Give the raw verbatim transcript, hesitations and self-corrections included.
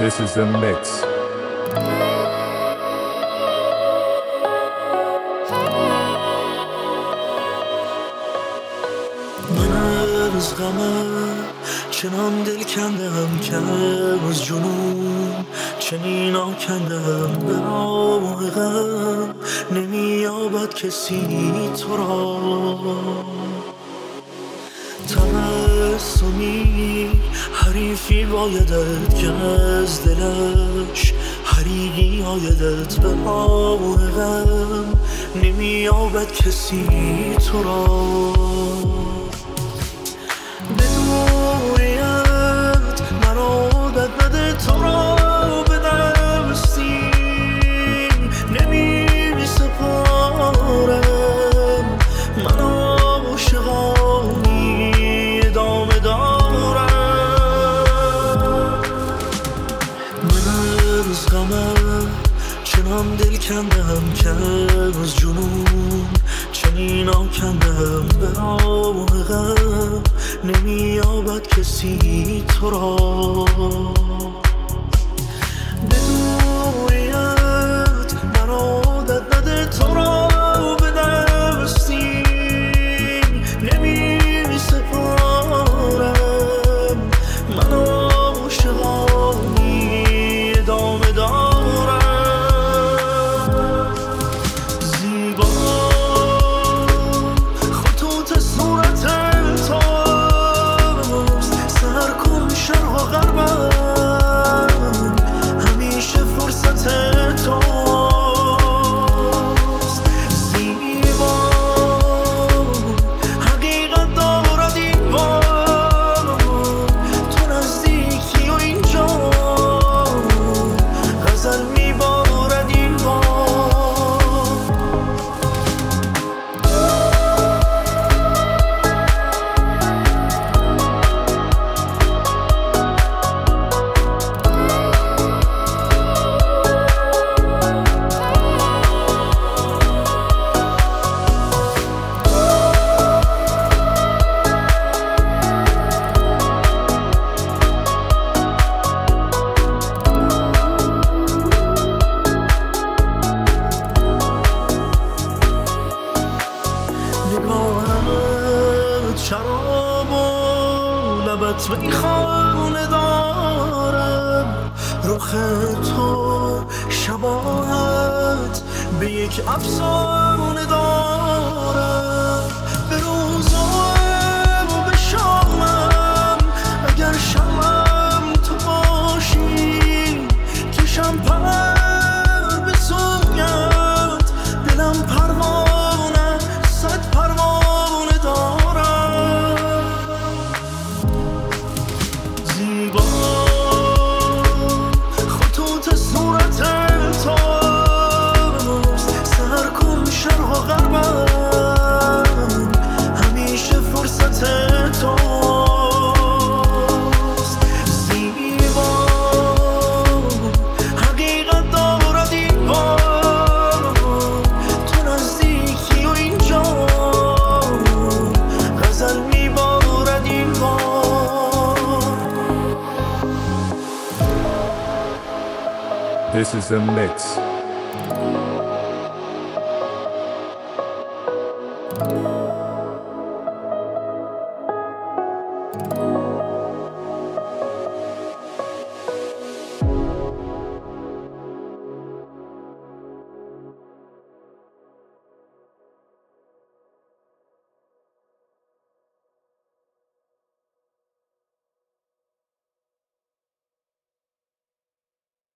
This is the mix. من از غمم چنان دل کندم که از جنون چنین آکندم. به راه غم نمییابد کسی تو را. تبسمی حریفی بایدت که از دلش حریقی آیدت. به راه غم نمییابد کسی تو را. به دوریت مرا عادت نده تو را به دستی نمی سپارم. من عاشقانی ادامه دارم. من از غمم چنان دل کندم که از جنون چنین آکندم. به راه غم نمییابد کسی تو را. به دوریت مرا عادت نده تو را به دستی نمی سپارم. من عاشقانی ادامه دارم. زیبا خطوط صورت توست، سر کن شرق و غربم همیشه فرصت توست. زیبا حقیقت دارد این بار، تو نزدیکی و اینجا غزل میبارد این بار. نگاهت شراب و لبت میخانه دارم. رخ تو شباهت به یک افسانه دارم. به روزم و به شامم اگر شمم تو باشی کشم پر به سویت. دلم پروانه صد پروانه دارم. زیبا خطوط صورت توست، سر کن شرق و غربم همیشه فرصت توست. زیبا حقیقت دارد این بار، تو نزدیکی و اینجا غزل میبارد این بار. This is the mix. Thank you.